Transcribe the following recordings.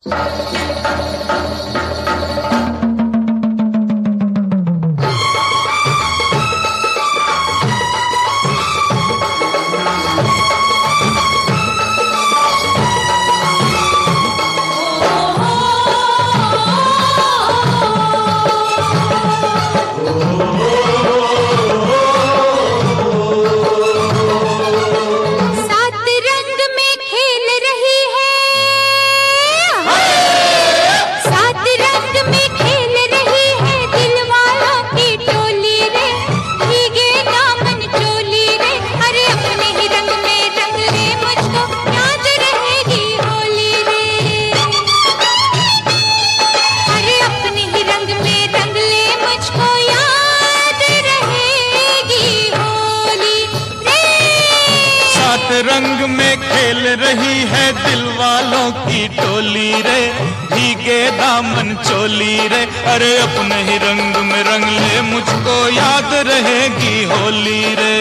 रंग में खेल रही है दिल वालों की टोली रे, भीगे दामन चोली रे। अरे अपने ही रंग में रंग ले, मुझको याद रहेगी होली रे।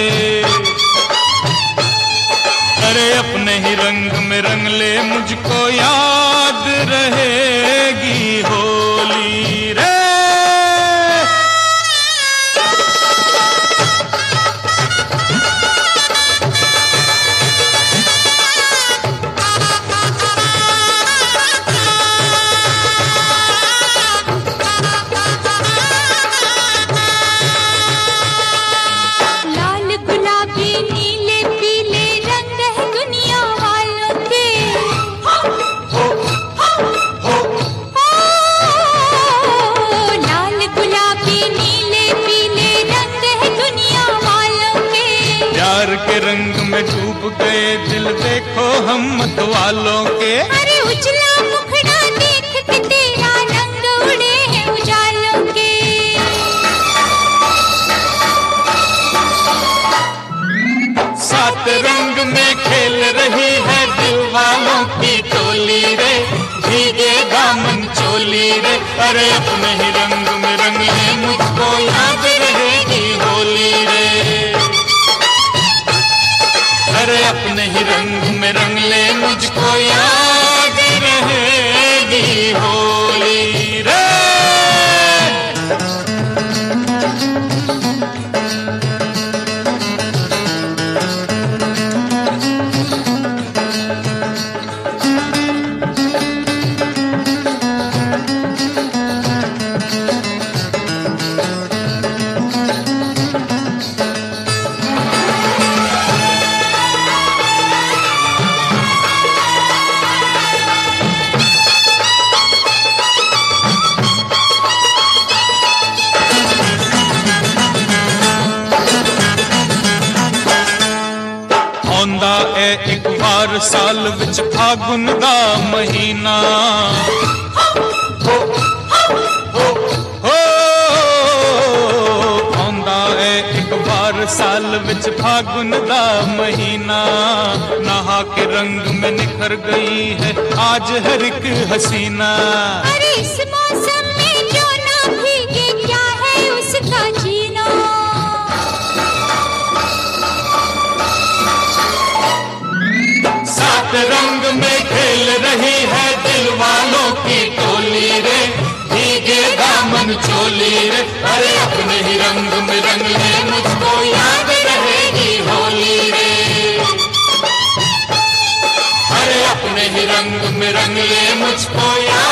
अरे अपने ही रंग में रंग ले, मुझको याद रहेगी होली रे। के रंग में डूब गए दिल, देखो हम मत वालों के। अरे उजला मुखड़ा देख के तेरा रंग उड़े हैं उजालों के। सात रंग में खेल रही है दिल वालों की टोली रे, भीगे दामन चोली रे। अरे अपने ही रंग में रंग ले, मुझको याद रहेगी होली रे। अरे अपने ही रंग में रंग ले, मुझको याद रहेगी होली रे। आंदा है एक बार साल विच फागुन दा महीना, आंदा है एक बार साल विच फागुन दा महीना। नहा के रंग में निखर गई है आज हर एक हसीना। अरे इस मौसम में जो ना भीगे क्या है उसका जीना। सात रंग में खेल रही है दिल वालों की टोली रे, भीगे दामन चोली रे। अरे अपने ही रंग में रंग ले, मुझको याद रहेगी होली रे। अरे अपने ही रंग में रंग ले, मुझको याद